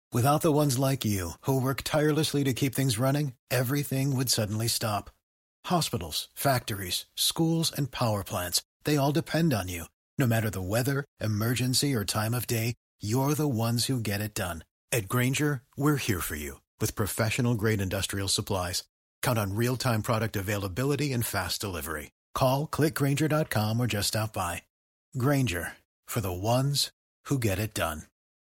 Without the ones like you, who work tirelessly to keep things running, everything would suddenly stop. Hospitals, factories, schools, and power plants, they all depend on you. No matter the weather, emergency, or time of day, you're the ones who get it done. At Grainger, we're here for you with professional-grade industrial supplies. Count on real-time product availability and fast delivery. Call, click Grainger.com, or just stop by. Grainger, for the ones who get it done.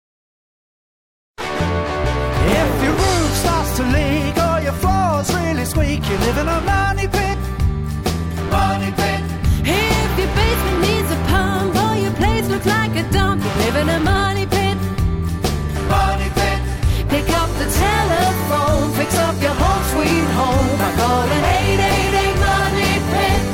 If your roof starts to leak or your floor's really squeak, you live in a money pit. Money pit. If your basement needs a pump or your place looks like a dump, you live in a money pit. Money pit. Pick up the telephone, fix up your home sweet home by calling 888 Money Pit.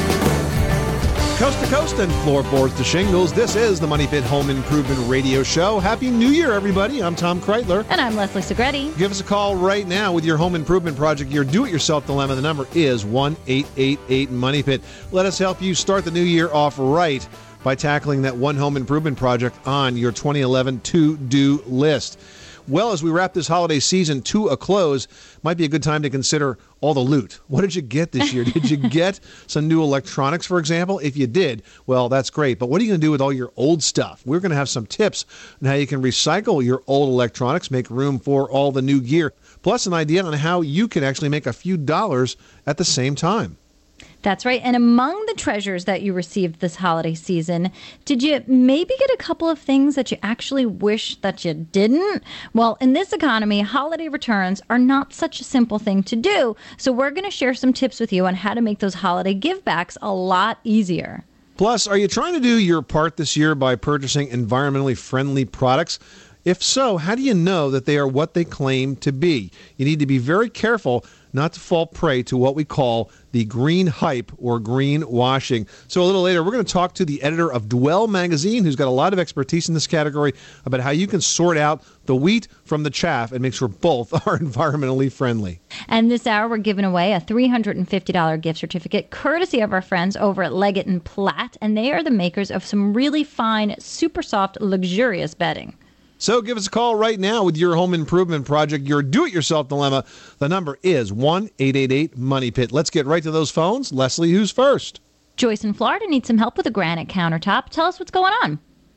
Coast to coast and floorboards to shingles, this is the Money Pit Home Improvement Radio Show. Happy New Year, everybody. I'm Tom Kreitler. And I'm Leslie Segretti. Give us a call right now with your home improvement project, your do-it-yourself dilemma. The number is 1-888-MONEY-PIT. Let us help you start the new year off right by tackling that one home improvement project on your 2011 to-do list. Well, as we wrap this holiday season to a close, might be a good time to consider all the loot. What did you get this year? Did you get some new electronics, for example? If you did, well, that's great. But what are you going to do with all your old stuff? We're going to have some tips on how you can recycle your old electronics, make room for all the new gear, plus an idea on how you can actually make a few dollars at the same time. That's right. And among the treasures that you received this holiday season, did you maybe get a couple of things that you actually wish that you didn't? Well, in this economy, holiday returns are not such a simple thing to do. So we're going to share some tips with you on how to make those holiday givebacks a lot easier. Plus, are you trying to do your part this year by purchasing environmentally friendly products? If so, how do you know that they are what they claim to be? You need to be very careful not to fall prey to what we call the green hype or green washing. So a little later, we're going to talk to the editor of Dwell magazine, who's got a lot of expertise in this category, about how you can sort out the wheat from the chaff and make sure both are environmentally friendly. And this hour, we're giving away a $350 gift certificate courtesy of our friends over at Leggett & Platt, and they are the makers of some really fine, super soft, luxurious bedding. So give us a call right now with your home improvement project, your do-it-yourself dilemma. The number is 1-888-MONEY-PIT. Let's get right to those phones. Leslie, who's first? Joyce in Florida needs some help with a granite countertop. Tell us what's going on.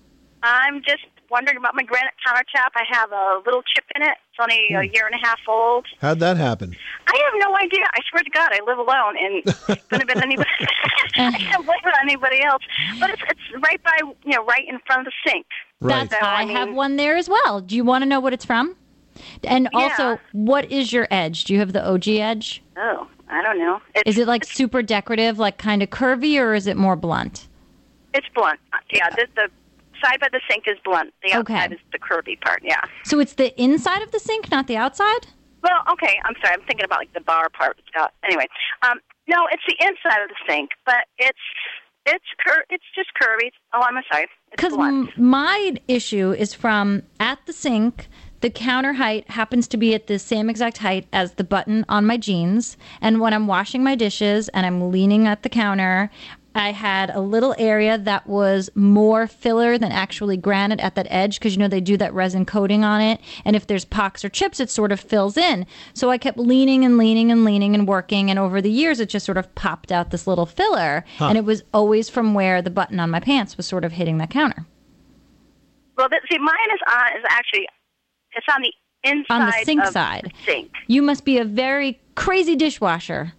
I'm just wondering about my granite countertop. I have a little chip in it. It's only a year and a half old. How'd that happen? I have no idea. I swear to God, I live alone, and it couldn't have been anybody. I can't blame it on anybody else. But it's right by, right in front of the sink. Right. I have one there as well. Do you want to know what it's from? And also, what is your edge? Do you have the OG edge? Oh, I don't know. Is it like super decorative, like kind of curvy, or is it more blunt? It's blunt. Yeah, the side by the sink is blunt. The outside is the curvy part, yeah. So it's the inside of the sink, not the outside? Well, okay, I'm sorry. I'm thinking about like the bar part. Anyway, no, it's the inside of the sink, but it's just curvy. Oh, I'm sorry. Because my issue is from at the sink, the counter height happens to be at the same exact height as the button on my jeans. And when I'm washing my dishes and I'm leaning at the counter, I had a little area that was more filler than actually granite at that edge because, they do that resin coating on it. And if there's pocks or chips, it sort of fills in. So I kept leaning and working. And over the years, it just sort of popped out this little filler. Huh. And it was always from where the button on my pants was sort of hitting that counter. Well, mine is actually, it's on the inside on the sink of side. The sink. You must be a very crazy dishwasher.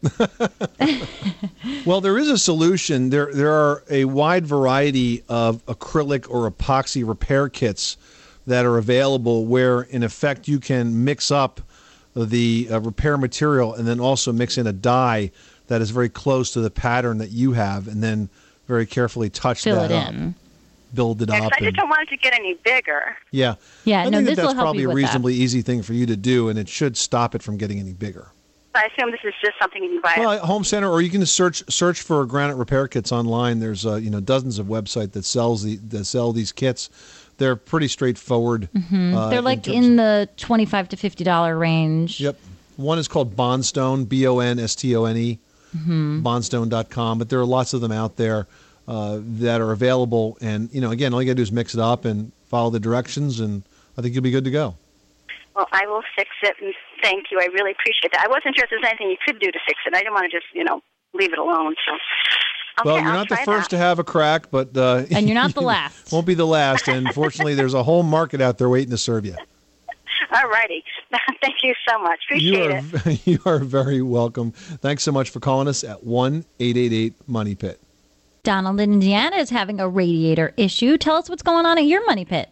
Well, there is a solution. There are a wide variety of acrylic or epoxy repair kits that are available where, in effect, you can mix up the repair material and then also mix in a dye that is very close to the pattern that you have and then very carefully fill it in. Build it up. I just don't want it to get any bigger. Yeah. Yeah, I think this that's will help probably you a with reasonably easy thing for you to do, and it should stop it from getting any bigger. I assume this is just something you can buy. Well, at Home Center, or you can search for granite repair kits online. There's dozens of websites that sell these kits. They're pretty straightforward. Mm-hmm. They're like in the $25 to $50 range. Yep. One is called Bondstone, Bonstone, Bondstone.com. But there are lots of them out there that are available. And again, all you got to do is mix it up and follow the directions, and I think you'll be good to go. Well, I will fix it, and thank you. I really appreciate that. I wasn't sure if there's anything you could do to fix it. I didn't want to just, leave it alone. So, okay, Well, you're not the first to have a crack, but and you're not the last. Won't be the last. And fortunately, there's a whole market out there waiting to serve you. All righty. Thank you so much. Appreciate it. You are very welcome. Thanks so much for calling us at 1-888-MONEY-PIT. Donald in Indiana is having a radiator issue. Tell us what's going on at your money pit.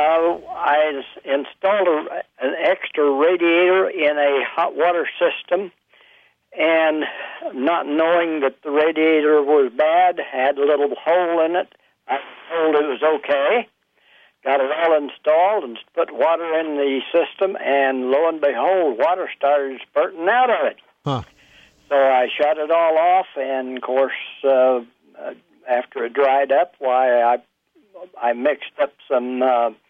I installed an extra radiator in a hot water system, and not knowing that the radiator was bad, had a little hole in it. I was told it was okay. Got it all installed and put water in the system, and lo and behold, water started spurting out of it. Huh. So I shut it all off, and of course, after it dried up, I mixed up some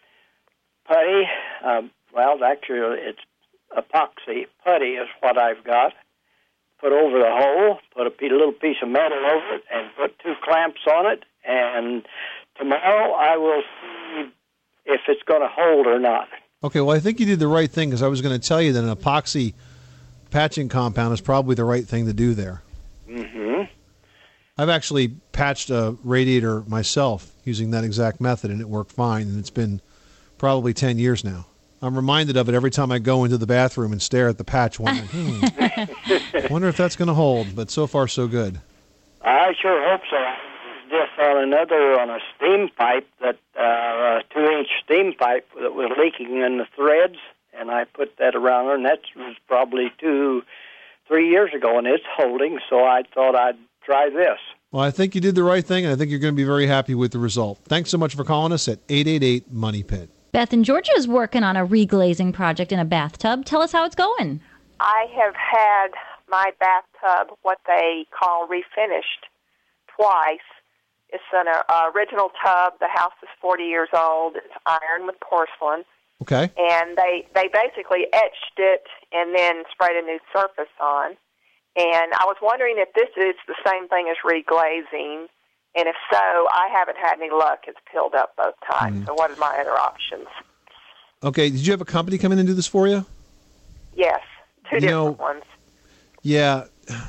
putty. Well, actually, it's epoxy putty is what I've got. Put over the hole, put a little piece of metal over it, and put 2 clamps on it. And tomorrow I will see if it's going to hold or not. Okay, well, I think you did the right thing, because I was going to tell you that an epoxy patching compound is probably the right thing to do there. Mm-hmm. I've actually patched a radiator myself using that exact method, and it worked fine, and it's been probably 10 years now. I'm reminded of it every time I go into the bathroom and stare at the patch, wondering, wonder if that's going to hold, but so far so good. I sure hope so. I was just on a steam pipe, a 2-inch steam pipe that was leaking in the threads, and I put that around her, and that was probably 2-3 years ago, and it's holding, so I thought I'd try this. Well, I think you did the right thing, and I think you're going to be very happy with the result. Thanks so much for calling us at 888-MONEY-PIT. Beth in Georgia is working on a reglazing project in a bathtub. Tell us how it's going. I have had my bathtub, what they call refinished, twice. It's an original tub. The house is 40 years old. It's iron with porcelain. Okay. And they basically etched it and then sprayed a new surface on. And I was wondering if this is the same thing as reglazing. And if so, I haven't had any luck. It's peeled up both times. So what are my other options? Okay, did you have a company come in and do this for you? Yes, two different ones. Yeah,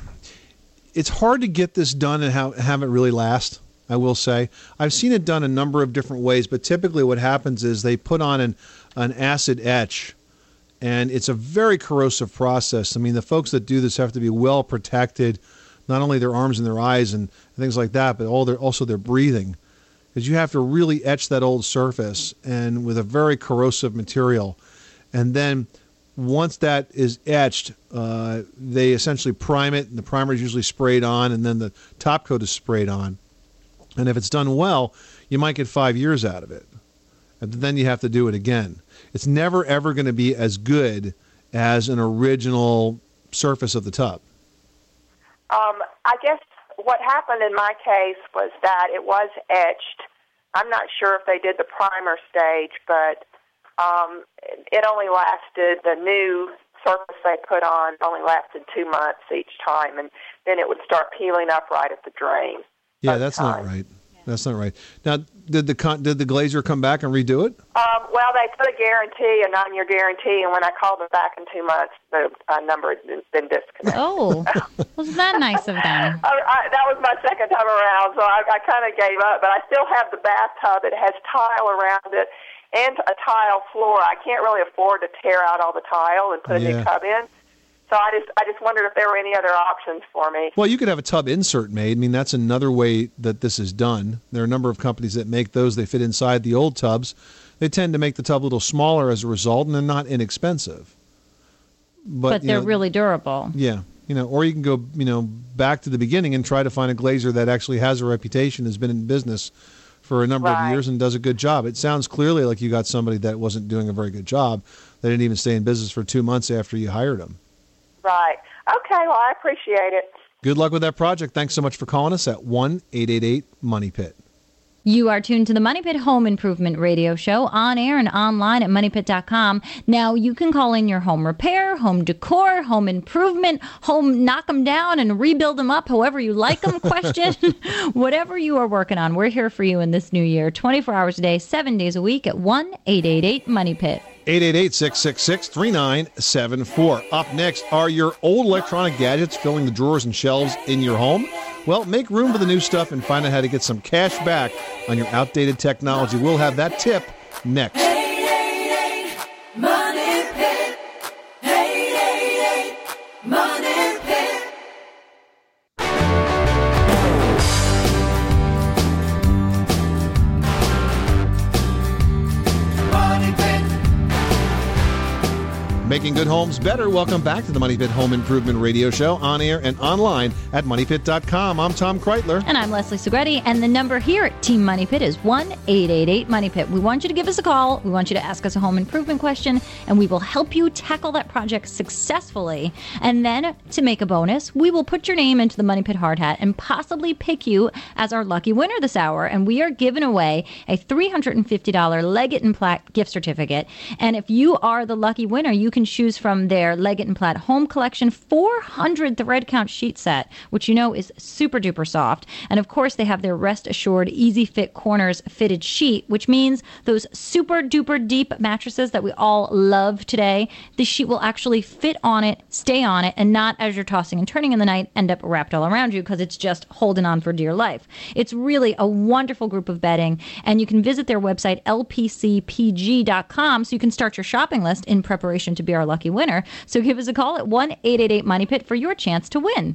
it's hard to get this done and have it really last, I will say. I've seen it done a number of different ways, but typically what happens is they put on an acid etch, and it's a very corrosive process. I mean, the folks that do this have to be well protected, not only their arms and their eyes and things like that, but also their breathing, because you have to really etch that old surface and with a very corrosive material. And then once that is etched, they essentially prime it, and the primer is usually sprayed on, and then the top coat is sprayed on. And if it's done well, you might get 5 years out of it. And then you have to do it again. It's never, ever going to be as good as an original surface of the tub. I guess what happened in my case was that it was etched. I'm not sure if they did the primer stage, but it only lasted, the new surface they put on only lasted 2 months each time, and then it would start peeling up right at the drain. Yeah, that's not right. That's not right. Now, did the glazer come back and redo it? Well, they put a guarantee, a 9-year guarantee, and when I called them back in 2 months, the number had been disconnected. Oh, wasn't that nice of them? That was my second time around, so I kind of gave up. But I still have the bathtub. It has tile around it and a tile floor. I can't really afford to tear out all the tile and put a new tub in. So I just wondered if there were any other options for me. Well, you could have a tub insert made. I mean, that's another way that this is done. There are a number of companies that make those. They fit inside the old tubs. They tend to make the tub a little smaller as a result, and they're not inexpensive. But they're really durable. Yeah. Or you can go, back to the beginning and try to find a glazer that actually has a reputation, has been in business for a number of years and does a good job. It sounds clearly like you got somebody that wasn't doing a very good job. They didn't even stay in business for 2 months after you hired them. Right. Okay, well, I appreciate it. Good luck with that project. Thanks so much for calling us at 1-888-MONEY-PIT. You are tuned to the Money Pit Home Improvement Radio Show on air and online at moneypit.com. Now, you can call in your home repair, home decor, home improvement, home knock them down and rebuild them up, however you like them question. Whatever you are working on, we're here for you in this new year, 24 hours a day, 7 days a week at 1-888-MONEY-PIT. 888-666-3974. Up next, are your old electronic gadgets filling the drawers and shelves in your home? Well, make room for the new stuff and find out how to get some cash back on your outdated technology. We'll have that tip next. 888 Money Pit. 888 Money Pit. Money Pit. Making good homes better. Welcome back to the Money Pit Home Improvement Radio Show, on air and online at moneypit.com. I'm Tom Kreitler. And I'm Leslie Segretti, and the number here at Team Money Pit is 1-888-MONEY-PIT. We want you to give us a call. We want you to ask us a home improvement question, and we will help you tackle that project successfully. And then, to make a bonus, we will put your name into the Money Pit hard hat and possibly pick you as our lucky winner this hour. And we are giving away a $350 Leggett & Platt gift certificate. And if you are the lucky winner, you can choose from their Leggett & Platt Home Collection 400 thread count sheet set, which you know is super duper soft. And of course, they have their Rest Assured Easy Fit Corners fitted sheet, which means those super duper deep mattresses that we all love today, the sheet will actually fit on it, stay on it, and not, as you're tossing and turning in the night, end up wrapped all around you because it's just holding on for dear life. It's really a wonderful group of bedding, and you can visit their website, lpcpg.com, so you can start your shopping list in preparation to be our lucky winner. So give us a call at 1-888-MONEY-PIT for your chance to win.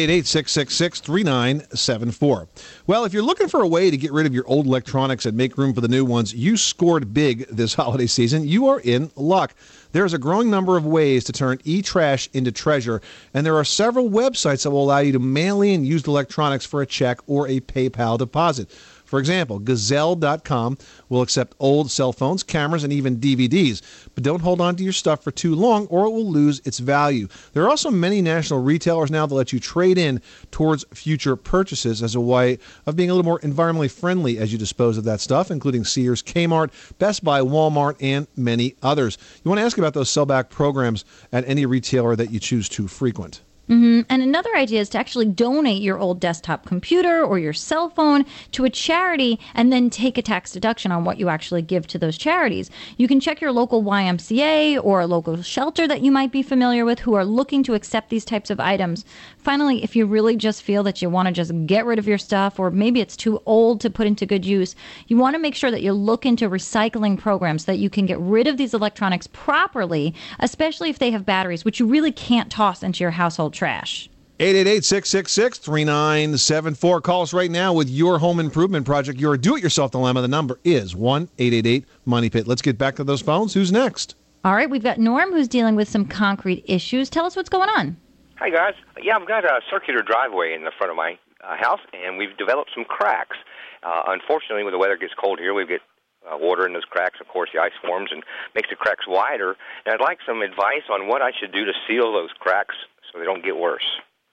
888-666-3974. Well, if you're looking for a way to get rid of your old electronics and make room for the new ones, you scored big this holiday season. You are in luck. There's a growing number of ways to turn e-trash into treasure, and there are several websites that will allow you to mail in used electronics for a check or a PayPal deposit. For example, Gazelle.com will accept old cell phones, cameras, and even DVDs. But don't hold on to your stuff for too long or it will lose its value. There are also many national retailers now that let you trade in towards future purchases as a way of being a little more environmentally friendly as you dispose of that stuff, including Sears, Kmart, Best Buy, Walmart, and many others. You want to ask about those sellback programs at any retailer that you choose to frequent. Mm-hmm. And another idea is to actually donate your old desktop computer or your cell phone to a charity and then take a tax deduction on what you actually give to those charities. You can check your local YMCA or a local shelter that you might be familiar with who are looking to accept these types of items. Finally, if you really just feel that you want to just get rid of your stuff, or maybe it's too old to put into good use, you want to make sure that you look into recycling programs so that you can get rid of these electronics properly, especially if they have batteries, which you really can't toss into your household trash. 888-666-3974. Call us right now with your home improvement project, your do-it-yourself dilemma. The number is 1-888-MONEY-PIT. Let's get back to those phones. Who's next? All right, we've got Norm who's dealing with some concrete issues. Tell us what's going on. Hi, guys. Yeah, I've got a circular driveway in the front of my house, and we've developed some cracks. Unfortunately, when the weather gets cold here, we get water in those cracks. Of course, the ice forms and makes the cracks wider. And I'd like some advice on what I should do to seal those cracks so they don't get worse.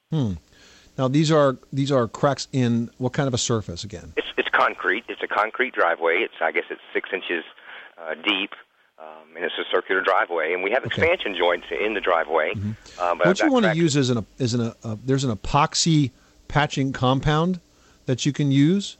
Now, these are cracks in what kind of a surface again? It's concrete. It's a concrete driveway. I guess it's 6 inches deep, and it's a circular driveway. And we have expansion joints in the driveway. But what you want to use is there's an epoxy patching compound that you can use,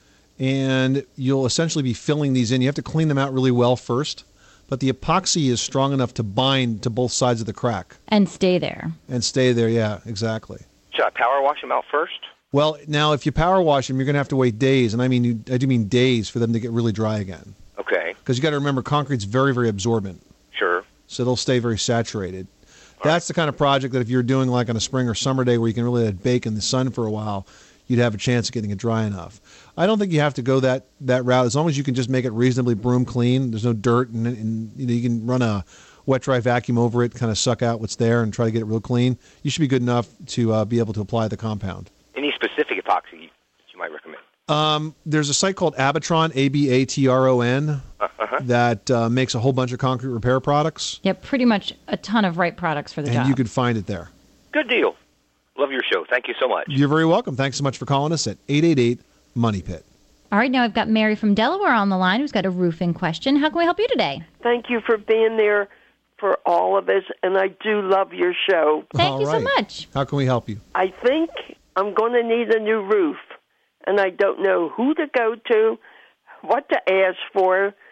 and you'll essentially be filling these in. You have to clean them out really well first, but the epoxy is strong enough to bind to both sides of the crack. And stay there. Yeah, exactly. Should I power wash them out first? Well, now, if you power wash them, you're going to have to wait days, and I do mean days for them to get really dry again. Okay. Because you got to remember, concrete's very, very absorbent. Sure. So they'll stay very saturated. That's the kind of project that if you're doing like on a spring or summer day where you can really let it bake in the sun for a while, you'd have a chance of getting it dry enough. I don't think you have to go that route. As long as you can just make it reasonably broom clean, there's no dirt, and you can run a wet dry vacuum over it, kind of suck out what's there and try to get it real clean. You should be good enough to be able to apply the compound. Any specific epoxy that you might recommend? There's a site called Abatron, Abatron, that makes a whole bunch of concrete repair products. Yeah, pretty much a ton of right products for the job. And you could find it there. Good deal. Love your show. Thank you so much. You're very welcome. Thanks so much for calling us at 888-MONEY-PIT. All right, now I've got Mary from Delaware on the line who's got a roofing question. How can we help you today? Thank you for being there for all of us, and I do love your show. Thank you so much. How can we help you? I think I'm going to need a new roof, and I don't know who to go to, what to ask for,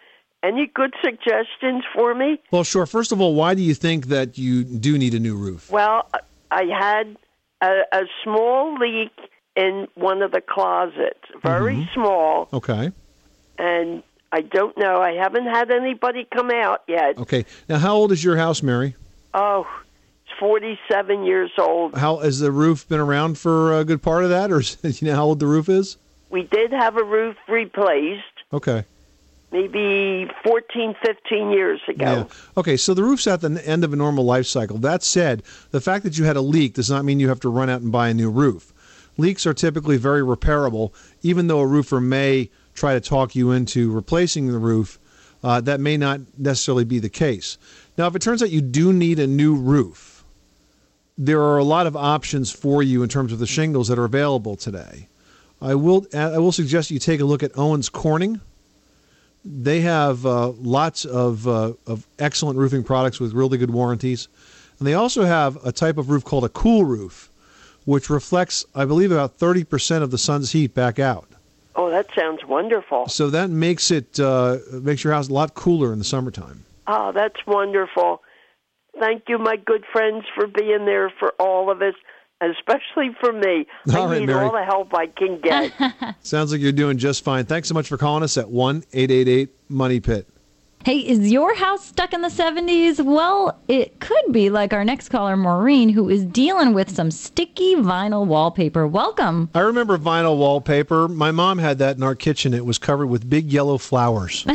Any good suggestions for me? Well, sure. First of all, why do you think that you do need a new roof? Well, I had a small leak in one of the closets, very small. Okay. And I don't know. I haven't had anybody come out yet. Okay. Now, how old is your house, Mary? Oh, it's 47 years old. How has the roof been around for a good part of that, or do you know how old the roof is? We did have a roof replaced. Okay. Maybe 14, 15 years ago. Yeah. Okay, so the roof's at the end of a normal life cycle. That said, the fact that you had a leak does not mean you have to run out and buy a new roof. Leaks are typically very repairable, even though a roofer may try to talk you into replacing the roof. That may not necessarily be the case. Now, if it turns out you do need a new roof, there are a lot of options for you in terms of the shingles that are available today. I will suggest you take a look at Owens Corning. They have lots of excellent roofing products with really good warranties. And they also have a type of roof called a cool roof, which reflects, I believe, about 30% of the sun's heat back out. Oh, that sounds wonderful. So that makes it makes your house a lot cooler in the summertime. Oh, that's wonderful. Thank you, my good friends, for being there for all of us, especially for me. I need all the help I can get. Sounds like you're doing just fine. Thanks so much for calling us at 1-888-MONEY-PIT. Hey, is your house stuck in the 70s? Well, it could be like our next caller, Maureen, who is dealing with some sticky vinyl wallpaper. Welcome. I remember vinyl wallpaper. My mom had that in our kitchen. It was covered with big yellow flowers.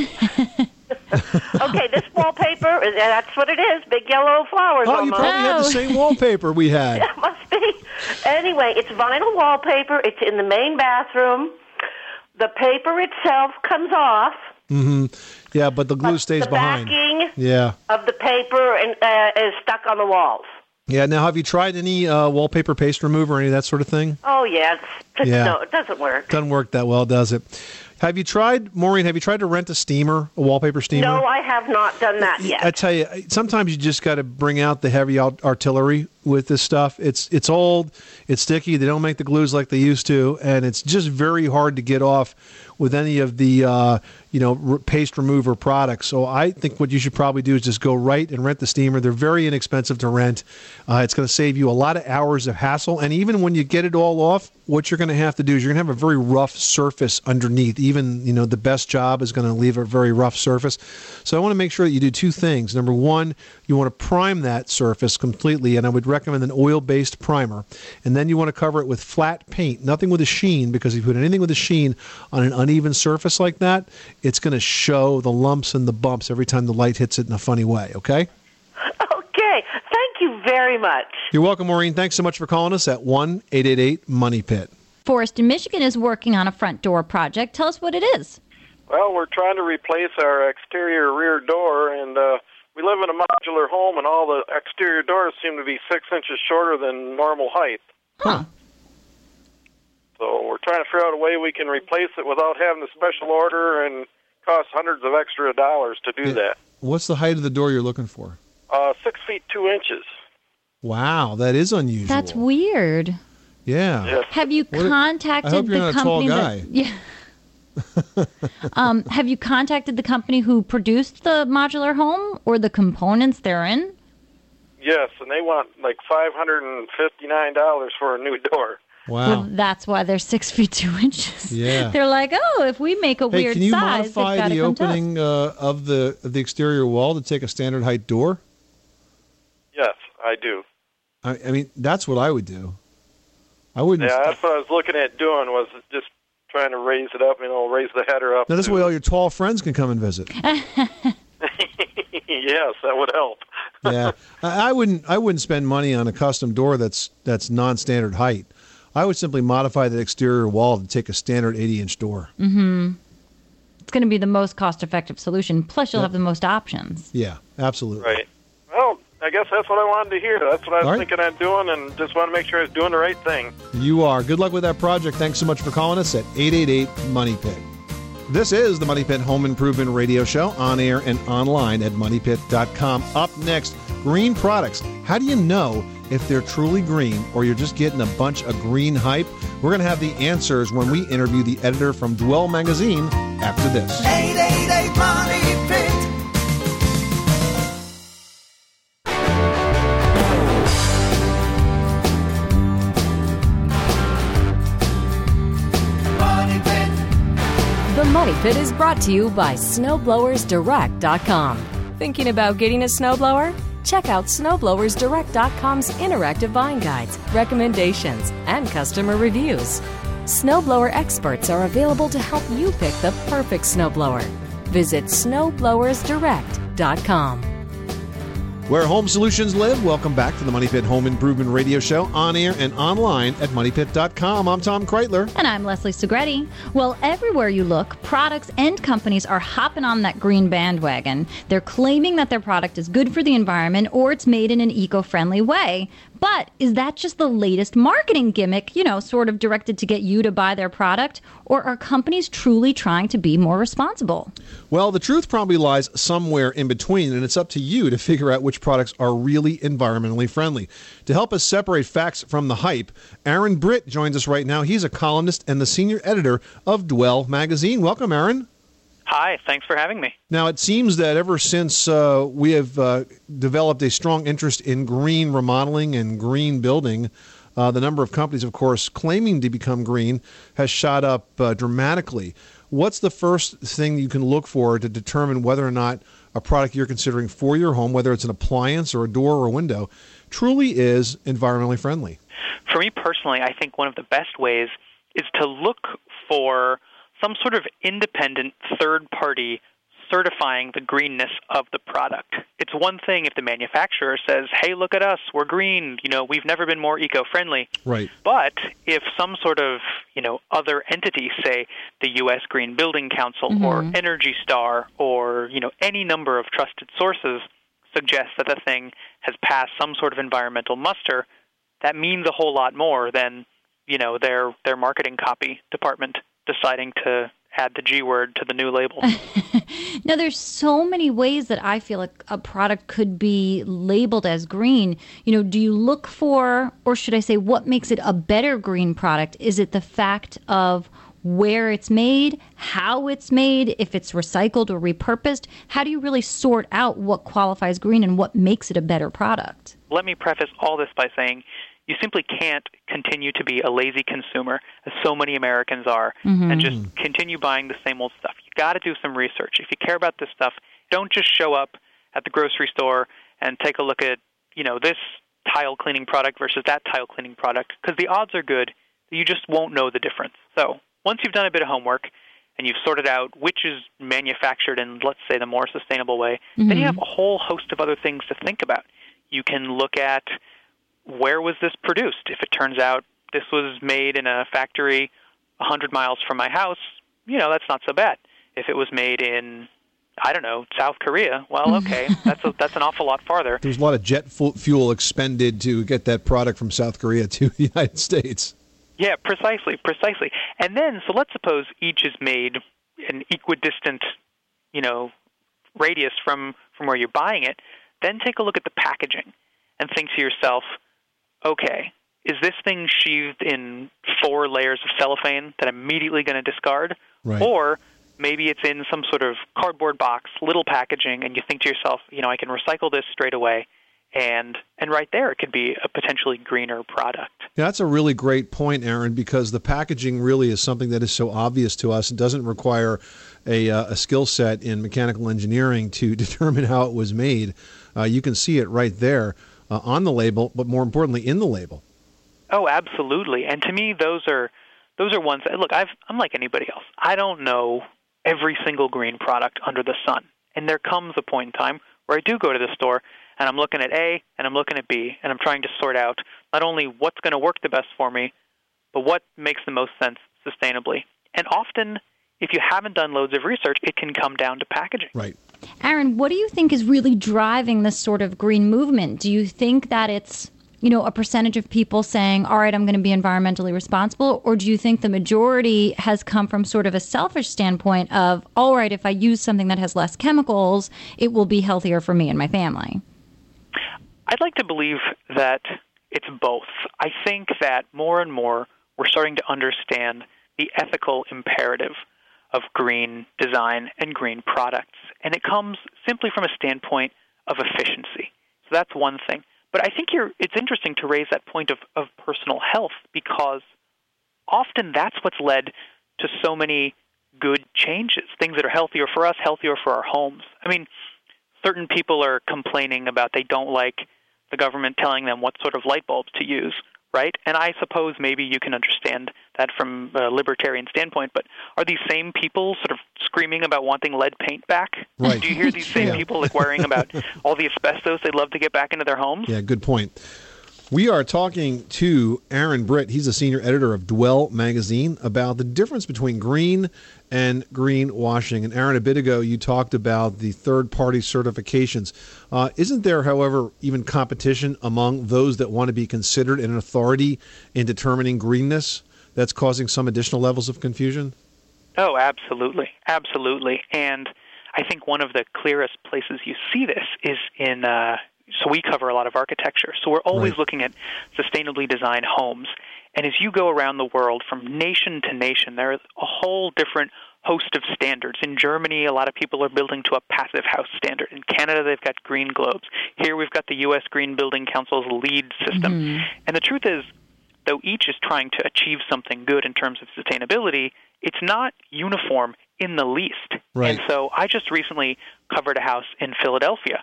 Okay, this wallpaper, that's what it is, big yellow flowers. Oh, you probably had the same wallpaper we had. It must be. Anyway, it's vinyl wallpaper. It's in the main bathroom. The paper itself comes off. Mm-hmm. Yeah, but the glue stays behind. The backing of the paper is stuck on the walls. Yeah, now have you tried any wallpaper paste remover or any of that sort of thing? Oh, yes. Yeah. No, it doesn't work. Doesn't work that well, does it? Maureen, have you tried to rent a wallpaper steamer? No, I have not done that yet. I tell you, sometimes you just got to bring out the heavy artillery with this stuff. It's old, it's sticky, they don't make the glues like they used to, and it's just very hard to get off with any of the paste remover products. So I think what you should probably do is just go right and rent the steamer. They're very inexpensive to rent. It's going to save you a lot of hours of hassle. And even when you get it all off, what you're going to have to do is you're going to have a very rough surface underneath. Even the best job is going to leave a very rough surface. So I want to make sure that you do two things. Number one, you want to prime that surface completely, and I would recommend an oil-based primer. And then you want to cover it with flat paint, nothing with a sheen, because if you put anything with a sheen on an uneven surface like that, it's going to show the lumps and the bumps every time the light hits it in a funny way, okay? Okay. Thank you very much. You're welcome, Maureen. Thanks so much for calling us at 1-888-MONEY-PIT. Forrest in Michigan is working on a front door project. Tell us what it is. Well, we're trying to replace our exterior rear door, and we live in a modular home, and all the exterior doors seem to be 6 inches shorter than normal height. Huh. So we're trying to figure out a way we can replace it without having a special order and cost hundreds of extra dollars to do that. What's the height of the door you're looking for? 6 feet 2 inches. Wow, that is unusual. That's weird. Yeah. Yes. Have you contacted I hope you're the not a tall company guy. Have you contacted the company who produced the modular home or the components therein? Yes, and they want like $559 for a new door. Wow. Well, that's why they're 6 feet 2 inches. Yeah. They're like, oh, if we make a weird can you size, modify they've got the to come to us. opening of the exterior wall to take a standard height door? Yes, I do. I mean, that's what I would do. I wouldn't. Yeah, that's what I was looking at doing, was just trying to raise it up, raise the header up. Now, this way all your tall friends can come and visit. Yes, that would help. Yeah, I wouldn't spend money on a custom door that's non-standard height. I would simply modify the exterior wall to take a standard 80-inch door. Mm-hmm. It's going to be the most cost-effective solution. Plus, you'll have the most options. Yeah, absolutely. Right. Well, I guess that's what I wanted to hear. That's what I was thinking of doing, and just want to make sure I was doing the right thing. You are. Good luck with that project. Thanks so much for calling us at 888-MONEY-PIT. This is the Money Pit Home Improvement Radio Show, on air and online at MoneyPit.com. Up next, green products. How do you know if they're truly green or you're just getting a bunch of green hype? We're going to have the answers when we interview the editor from Dwell Magazine after this. 888 Money Pit. Pit is brought to you by snowblowersdirect.com. Thinking about getting a snowblower? Check out snowblowersdirect.com's interactive buying guides, recommendations, and customer reviews. Snowblower experts are available to help you pick the perfect snowblower. Visit snowblowersdirect.com. Where home solutions live, welcome back to the Money Pit Home Improvement Radio Show, on air and online at moneypit.com. I'm Tom Kreitler. And I'm Leslie Segretti. Well, everywhere you look, products and companies are hopping on that green bandwagon. They're claiming that their product is good for the environment or it's made in an eco-friendly way. But is that just the latest marketing gimmick, sort of directed to get you to buy their product? Or are companies truly trying to be more responsible? Well, the truth probably lies somewhere in between, and it's up to you to figure out which products are really environmentally friendly. To help us separate facts from the hype, Aaron Britt joins us right now. He's a columnist and the senior editor of Dwell magazine. Welcome, Aaron. Hi, thanks for having me. Now, it seems that ever since we have developed a strong interest in green remodeling and green building, the number of companies, of course, claiming to become green has shot up dramatically. What's the first thing you can look for to determine whether or not a product you're considering for your home, whether it's an appliance or a door or a window, truly is environmentally friendly? For me personally, I think one of the best ways is to look for some sort of independent third party certifying the greenness of the product. It's one thing if the manufacturer says, hey, look at us, we're green, we've never been more eco-friendly. Right. But if some sort of, other entity, say the U.S. Green Building Council or Energy Star or, any number of trusted sources suggest that the thing has passed some sort of environmental muster, that means a whole lot more than, their marketing copy department deciding to add the G word to the new label. Now, there's so many ways that I feel like a product could be labeled as green. Do you look for, or should I say, what makes it a better green product? Is it the fact of where it's made, how it's made, if it's recycled or repurposed? How do you really sort out what qualifies green and what makes it a better product? Let me preface all this by saying you simply can't continue to be a lazy consumer, as so many Americans are, and just continue buying the same old stuff. You got to do some research. If you care about this stuff, don't just show up at the grocery store and take a look at, this tile cleaning product versus that tile cleaning product, because the odds are good that you just won't know the difference. So once you've done a bit of homework and you've sorted out which is manufactured in, let's say, the more sustainable way, then you have a whole host of other things to think about. You can look at where was this produced? If it turns out this was made in a factory 100 miles from my house, that's not so bad. If it was made in, South Korea, well, okay, that's an awful lot farther. There's a lot of jet fuel expended to get that product from South Korea to the United States. Yeah, precisely. And then, so let's suppose each is made an equidistant, radius from where you're buying it. Then take a look at the packaging and think to yourself, okay, is this thing sheathed in 4 layers of cellophane that I'm immediately going to discard? Right. Or maybe it's in some sort of cardboard box, little packaging, and you think to yourself, I can recycle this straight away. And right there, it could be a potentially greener product. Yeah, that's a really great point, Aaron, because the packaging really is something that is so obvious to us. It doesn't require a skill set in mechanical engineering to determine how it was made. You can see it right there on the label, but more importantly, in the label. Oh, absolutely. And to me, those are ones that, look, I'm like anybody else. I don't know every single green product under the sun. And there comes a point in time where I do go to the store and I'm looking at A and I'm looking at B, and I'm trying to sort out not only what's going to work the best for me, but what makes the most sense sustainably. And often, if you haven't done loads of research, it can come down to packaging. Right. Aaron, what do you think is really driving this sort of green movement? Do you think that it's, a percentage of people saying, all right, I'm going to be environmentally responsible? Or do you think the majority has come from sort of a selfish standpoint of, all right, if I use something that has less chemicals, it will be healthier for me and my family? I'd like to believe that it's both. I think that more and more we're starting to understand the ethical imperative of green design and green products. And it comes simply from a standpoint of efficiency. So that's one thing. But I think it's interesting to raise that point of personal health, because often that's what's led to so many good changes, things that are healthier for us, healthier for our homes. I mean, certain people are complaining about they don't like the government telling them what sort of light bulbs to use, right? And I suppose maybe you can understand that from a libertarian standpoint, but are these same people sort of screaming about wanting lead paint back? Right. Do you hear these same people like worrying about all the asbestos they'd love to get back into their homes? Yeah, good point. We are talking to Aaron Britt. He's a senior editor of Dwell magazine about the difference between green and greenwashing. And Aaron, a bit ago, you talked about the third-party certifications. Isn't there, however, even competition among those that want to be considered an authority in determining greenness that's causing some additional levels of confusion? Oh, absolutely. Absolutely. And I think one of the clearest places you see this is in so we cover a lot of architecture. So we're always looking at sustainably designed homes. And as you go around the world from nation to nation, there are a whole different host of standards. In Germany, a lot of people are building to a passive house standard. In Canada, they've got green globes. Here we've got the U.S. Green Building Council's LEED system. Mm-hmm. And the truth is, though each is trying to achieve something good in terms of sustainability, it's not uniform in the least. Right. And so I just recently covered a house in Philadelphia.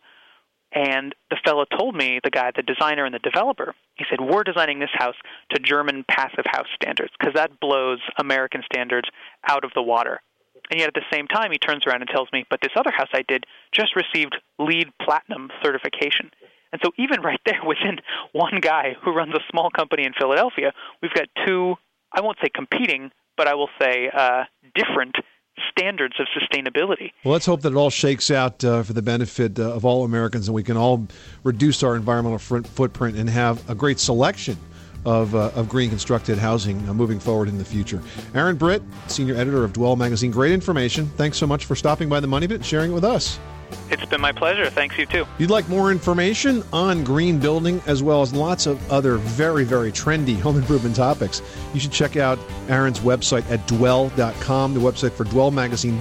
And the fellow told me, the guy, the designer and the developer, he said, we're designing this house to German passive house standards because that blows American standards out of the water. And yet at the same time, he turns around and tells me, but this other house I did just received LEED Platinum certification. And so even right there within one guy who runs a small company in Philadelphia, we've got two, I won't say competing, but I will say different standards of sustainability. Well, let's hope that it all shakes out for the benefit of all Americans, and we can all reduce our environmental footprint and have a great selection of green constructed housing moving forward in the future. Aaron Britt, senior editor of Dwell magazine, great information. Thanks so much for stopping by the Money Pit and sharing it with us. It's been my pleasure. Thanks, you too. If you'd like more information on green building as well as lots of other very, very trendy home improvement topics, you should check out Aaron's website at dwell.com, the website for Dwell magazine,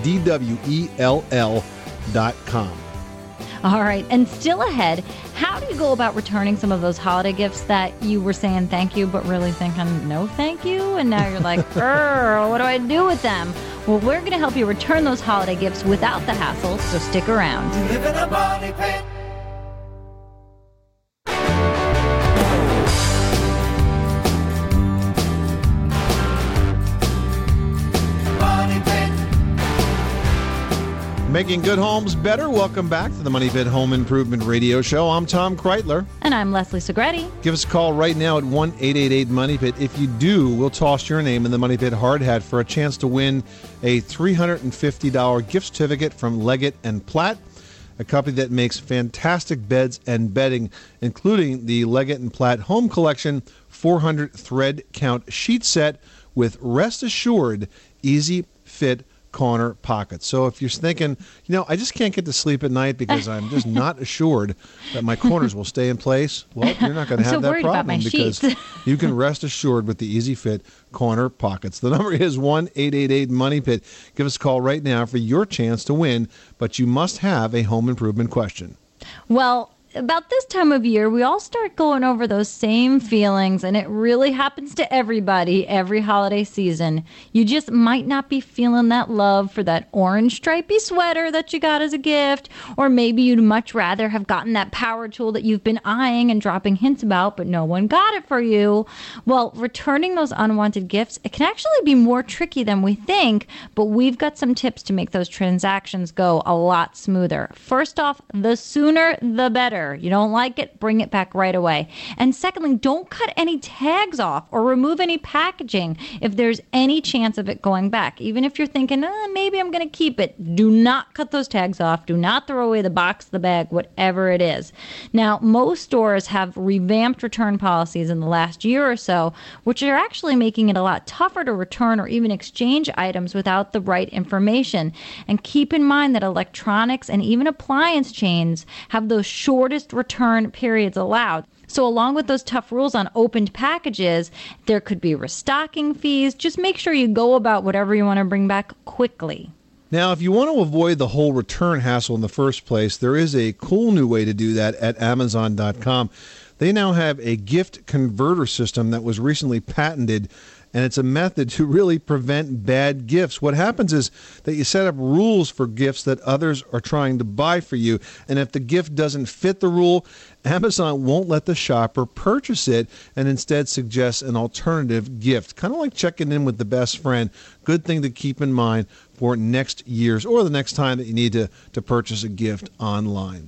DWELL.com. All right, and still ahead, how do you go about returning some of those holiday gifts that you were saying thank you, but really thinking no thank you? And now you're like, what do I do with them? Well, we're going to help you return those holiday gifts without the hassle, so stick around. You live in a money pit. Making good homes better. Welcome back to the Money Pit Home Improvement Radio Show. I'm Tom Kreitler. And I'm Leslie Segretti. Give us a call right now at 1-888-MONEY-PIT. If you do, we'll toss your name in the Money Pit hard hat for a chance to win a $350 gift certificate from Leggett & Platt, a company that makes fantastic beds and bedding, including the Leggett & Platt Home Collection 400 thread count sheet set with Rest Assured Easy Fit corner pockets. So if you're thinking, I just can't get to sleep at night because I'm just not assured that my corners will stay in place, well, you're not going to have that problem because you can rest assured with the Easy Fit corner pockets. The number is 1-888-MONEY-PIT. Give us a call right now for your chance to win, but you must have a home improvement question. Well, about this time of year, we all start going over those same feelings, and it really happens to everybody every holiday season. You just might not be feeling that love for that orange stripy sweater that you got as a gift, or maybe you'd much rather have gotten that power tool that you've been eyeing and dropping hints about, but no one got it for you. Well, returning those unwanted gifts, it can actually be more tricky than we think, but we've got some tips to make those transactions go a lot smoother. First off, the sooner the better. You don't like it, bring it back right away. And secondly, don't cut any tags off or remove any packaging if there's any chance of it going back. Even if you're thinking, maybe I'm going to keep it, do not cut those tags off. Do not throw away the box, the bag, whatever it is. Now, most stores have revamped return policies in the last year or so, which are actually making it a lot tougher to return or even exchange items without the right information. And keep in mind that electronics and even appliance chains have those shortest return periods allowed. So along with those tough rules on opened packages, there could be restocking fees. Just make sure you go about whatever you want to bring back quickly. Now, if you want to avoid the whole return hassle in the first place, there is a cool new way to do that at Amazon.com. They now have a gift converter system that was recently patented, and it's a method to really prevent bad gifts. What happens is that you set up rules for gifts that others are trying to buy for you, and if the gift doesn't fit the rule, Amazon won't let the shopper purchase it and instead suggests an alternative gift. Kind of like checking in with the best friend. Good thing to keep in mind for next year's or the next time that you need to purchase a gift online.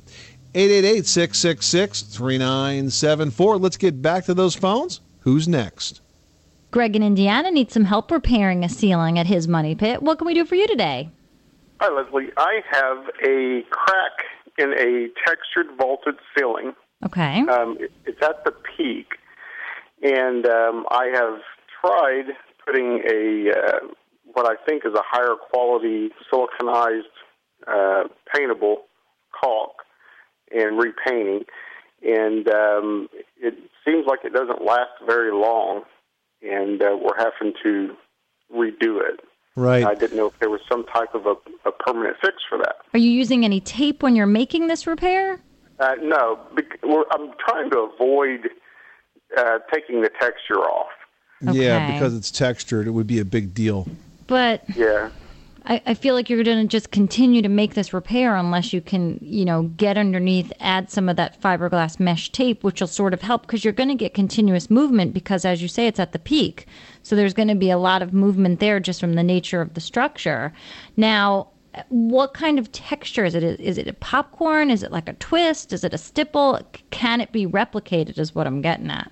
888-666-3974. Let's get back to those phones. Who's next? Greg in Indiana needs some help repairing a ceiling at his money pit. What can we do for you today? Hi, Leslie. I have a crack in a textured vaulted ceiling. Okay. It's at the peak, and I have tried putting what I think is a higher quality siliconized paintable caulk and repainting, and it seems like it doesn't last very long, and we're having to redo it. Right. I didn't know if there was some type of a permanent fix for that. Are you using any tape when you're making this repair? No, I'm trying to avoid taking the texture off. Okay. Yeah, because it's textured, it would be a big deal. But yeah, I feel like you're going to just continue to make this repair unless you can, get underneath, add some of that fiberglass mesh tape, which will sort of help because you're going to get continuous movement because, as you say, it's at the peak. So there's going to be a lot of movement there just from the nature of the structure. Now, what kind of texture is it? Is it a popcorn? Is it like a twist? Is it a stipple? Can it be replicated is what I'm getting at.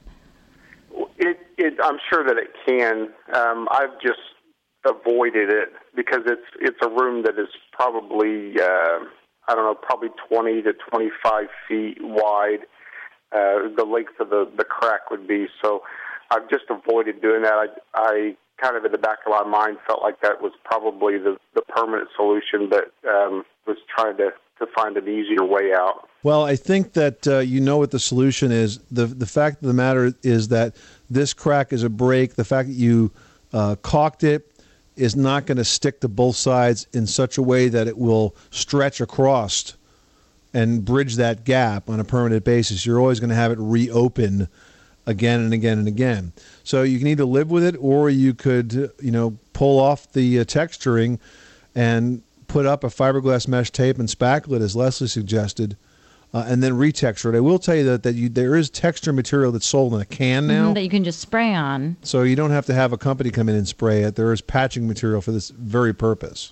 I'm sure that it can. I've just avoided it because it's a room that is probably, probably 20 to 25 feet wide. The length of the crack would be. So I've just avoided doing that. I kind of in the back of my mind felt like that was probably the permanent solution, but was trying to find an easier way out. Well, I think that you know what the solution is. The fact of the matter is that this crack is a break. The fact that you caulked it is not going to stick to both sides in such a way that it will stretch across and bridge that gap on a permanent basis. You're always going to have it reopen again and again and again. So you can either live with it or you could, pull off the texturing and put up a fiberglass mesh tape and spackle it, as Leslie suggested, and then retexture it. I will tell you that there is texture material that's sold in a can now. That you can just spray on. So you don't have to have a company come in and spray it. There is patching material for this very purpose.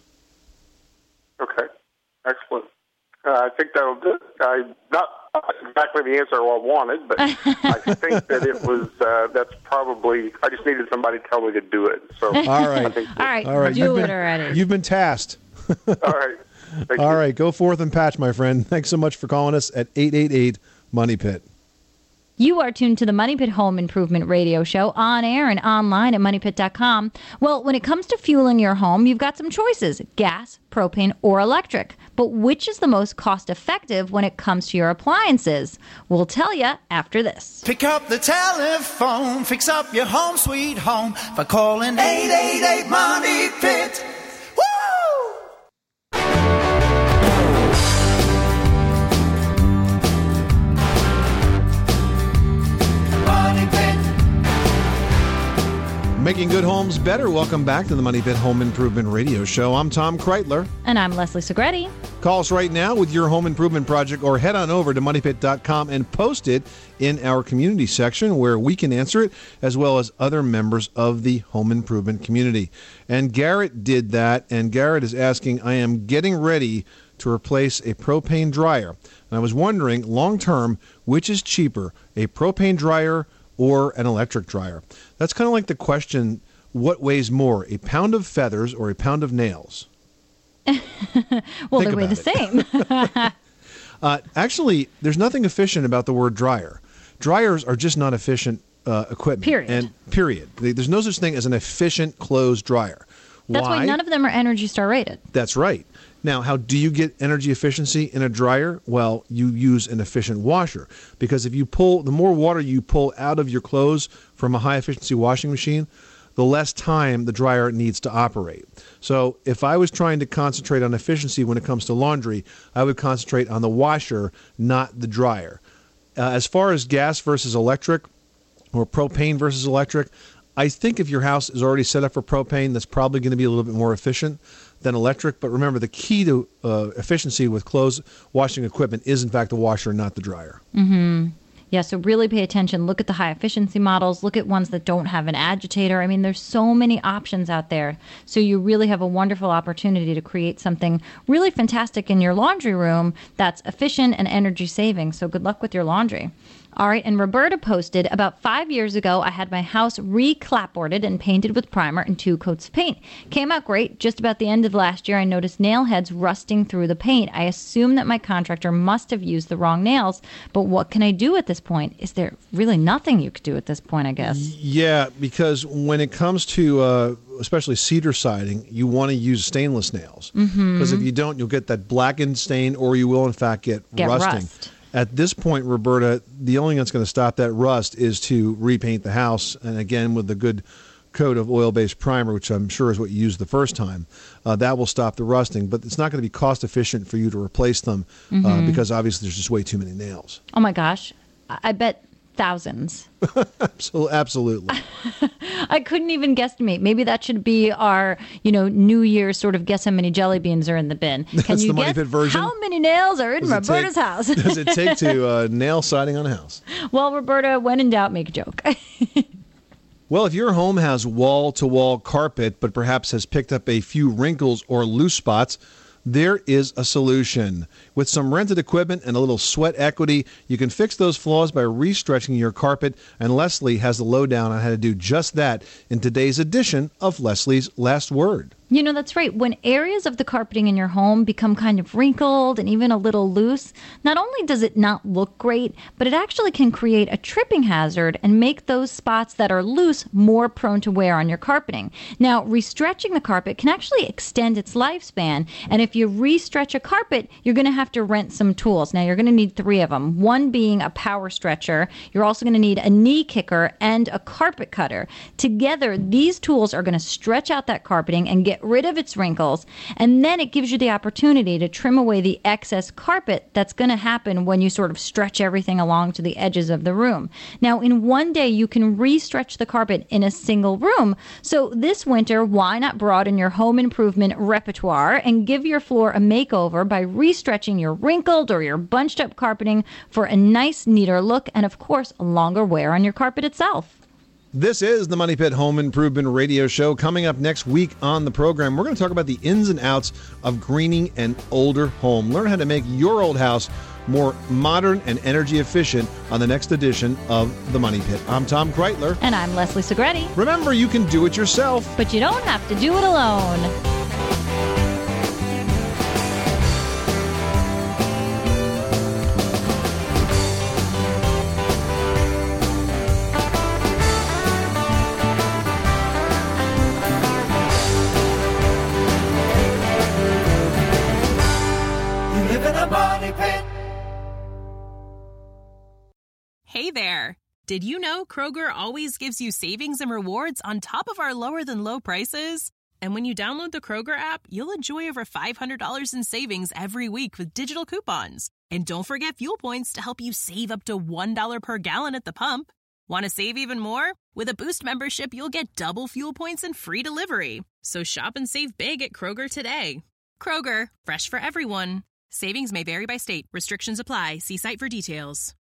Okay. Excellent. I think that'll do it. Not exactly the answer I wanted, but I think that it was, that's probably, I just needed somebody to tell me to do it. So All right. All right. Do it already. You've been tasked. All right. All right, go forth and patch, my friend. Thanks so much for calling us at 888-MONEY-PIT. You are tuned to the Money Pit Home Improvement Radio Show on air and online at MoneyPit.com. Well, when it comes to fueling your home, you've got some choices, gas, propane, or electric. But which is the most cost-effective when it comes to your appliances? We'll tell you after this. Pick up the telephone, fix up your home sweet home by calling 888-MONEY-PIT. Making good homes better. Welcome back to the Money Pit Home Improvement Radio Show. I'm Tom Kreitler. And I'm Leslie Segretti. Call us right now with your home improvement project or head on over to MoneyPit.com and post it in our community section where we can answer it, as well as other members of the home improvement community. And Garrett did that, and Garrett is asking, I am getting ready to replace a propane dryer. And I was wondering, long term, which is cheaper, a propane dryer or an electric dryer? That's kind of like the question, what weighs more, a pound of feathers or a pound of nails? Well, they weigh the same. Actually, there's nothing efficient about the word dryer. Dryers are just not efficient equipment. Period. There's no such thing as an efficient clothes dryer. That's why none of them are Energy Star rated. That's right. Now, how do you get energy efficiency in a dryer? Well, you use an efficient washer, because if you pull, the more water you pull out of your clothes from a high-efficiency washing machine, the less time the dryer needs to operate. So if I was trying to concentrate on efficiency when it comes to laundry, I would concentrate on the washer, not the dryer. As far as gas versus electric or propane versus electric, I think if your house is already set up for propane, that's probably going to be a little bit more efficient than electric. But remember, the key to efficiency with clothes washing equipment is, in fact, the washer, not the dryer. Mm-hmm. Yeah, so really pay attention. Look at the high-efficiency models. Look at ones that don't have an agitator. I mean, there's so many options out there. So you really have a wonderful opportunity to create something really fantastic in your laundry room that's efficient and energy-saving. So good luck with your laundry. All right, and Roberta posted, about 5 years ago, I had my house re-clapboarded and painted with primer and 2 coats of paint. Came out great. Just about the end of last year, I noticed nail heads rusting through the paint. I assume that my contractor must have used the wrong nails, but what can I do at this point? Is there really nothing you could do at this point, I guess? Yeah, because when it comes to especially cedar siding, you want to use stainless nails. Because if you don't, you'll get that blackened stain, or you will, in fact, get rusting. Rust. At this point, Roberta, the only thing that's going to stop that rust is to repaint the house. And again, with the good coat of oil-based primer, which I'm sure is what you used the first time, that will stop the rusting. But it's not going to be cost efficient for you to replace them because obviously there's just way too many nails. Oh my gosh. I bet thousands. Absolutely. I couldn't even guesstimate. Maybe that should be our, New Year's sort of guess how many jelly beans are in the bin. Can you the Money guess Pit version? How many nails are in Roberta's house? Does it take to nail siding on a house? Well, Roberta, when in doubt, make a joke. Well, if your home has wall-to-wall carpet, but perhaps has picked up a few wrinkles or loose spots, there is a solution. With some rented equipment and a little sweat equity, you can fix those flaws by restretching your carpet, and Leslie has the lowdown on how to do just that in today's edition of Leslie's Last Word. That's right. When areas of the carpeting in your home become kind of wrinkled and even a little loose, not only does it not look great, but it actually can create a tripping hazard and make those spots that are loose more prone to wear on your carpeting. Now, restretching the carpet can actually extend its lifespan, and if you restretch a carpet, you're going to have to rent some tools. Now, you're going to need 3 of them, one being a power stretcher. You're also going to need a knee kicker and a carpet cutter. Together, these tools are going to stretch out that carpeting and get rid of its wrinkles, and then it gives you the opportunity to trim away the excess carpet that's going to happen when you sort of stretch everything along to the edges of the room. Now, in one day, you can restretch the carpet in a single room. So this winter, why not broaden your home improvement repertoire and give your floor a makeover by restretching your wrinkled or your bunched up carpeting for a nice, neater look and, of course, longer wear on your carpet itself. This is the Money Pit Home Improvement Radio Show. Coming up next week on the program, we're going to talk about the ins and outs of greening an older home. Learn how to make your old house more modern and energy efficient on the next edition of the Money Pit. I'm Tom Kreitler. And I'm Leslie Segretti. Remember, you can do it yourself, but you don't have to do it alone. Hey there! Did you know Kroger always gives you savings and rewards on top of our lower-than-low prices? And when you download the Kroger app, you'll enjoy over $500 in savings every week with digital coupons. And don't forget fuel points to help you save up to $1 per gallon at the pump. Want to save even more? With a Boost membership, you'll get double fuel points and free delivery. So shop and save big at Kroger today. Kroger, fresh for everyone. Savings may vary by state. Restrictions apply. See site for details.